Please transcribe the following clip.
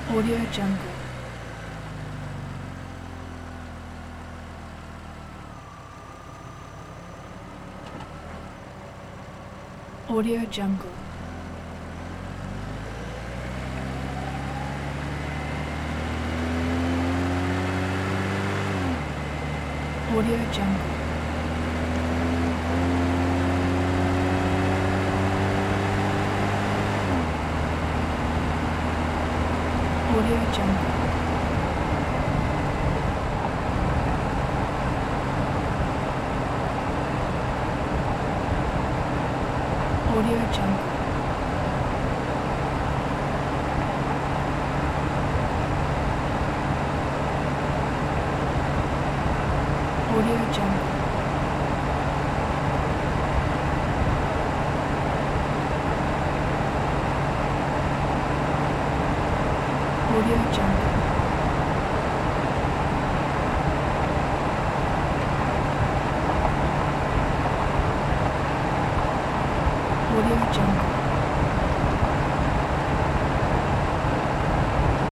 Audio Jungle. Audio Jungle. Audio Jungle. Audio Jungle. Audio Jungle. Audio Jungle. Audio Jungle. Audio Jungle.